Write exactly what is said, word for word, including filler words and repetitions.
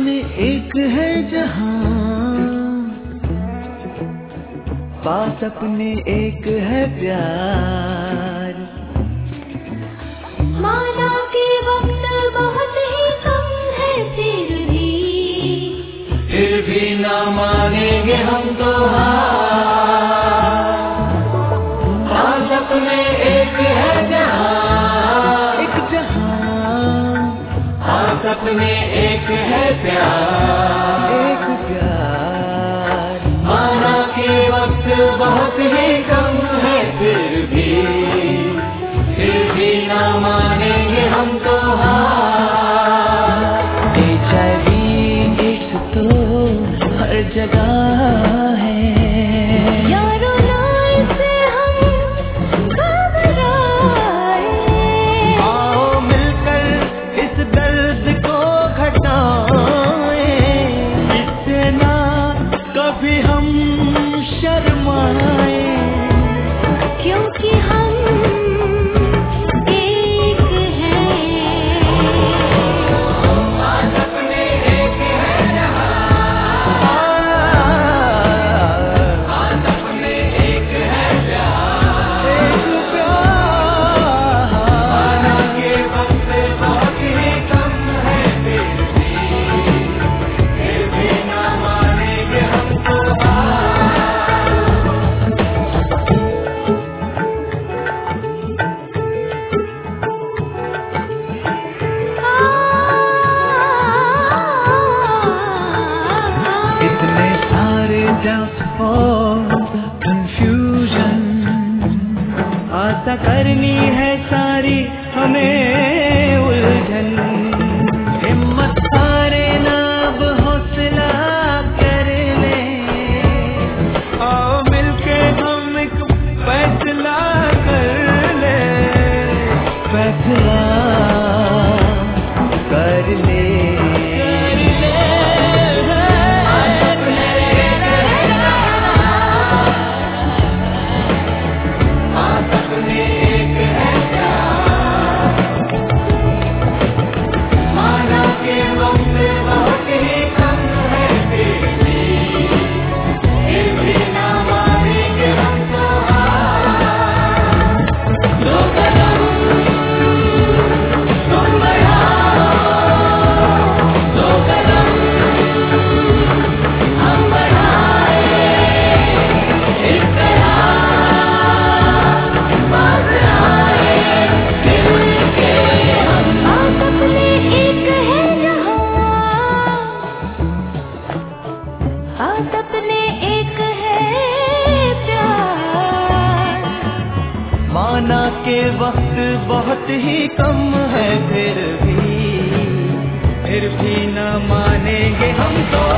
अपने एक है जहां, पास अपने एक है प्यार। माना कि वक्त बहुत ही कम है, फिर भी फिर भी ना मानेंगे हम तो हार। पास अपने एक है जहां, एक जहां, पास अपने एक है प्यार, एक प्यार। माना कि वक्त बहुत ही कम है, फिर भी फिर भी ना मानेंगे हम तो हार। एच आई वी एड्स तो हर जगह है, यारों ना इसे हम घबराए। आओ मिलकर इस दर्द को घटाएं, इससे ना कभी हम शर्माए। क्योंकि हम एक हैं। पास अपने एक है जहां, पास अपने एक है प्यार, एक प्यार। माना कि वक्त बहुत ही कम है, फिर भी फिर भी ना मानेंगे हम तो हार। इतने सारे doubts for confusion, आशा करनी है सारी हमें उलझन। हिम्मत हारे ना, अब हौसला कर ले, आओ मिलके हम एक फैसला कर ले, फैसला कर ले। माना के वक्त बहुत ही कम है, फिर भी फिर भी ना मानेंगे हम तो हार। दो कदम तुम बढ़ाओ, दो कदम हम बढ़ाए, इस तरह पास आए मिलके हम। पास अपने एक है जहां, पास अपने एक है प्यार। माना के वक्त बहुत ही कम है, फिर भी फिर भी ना मानेंगे हम तो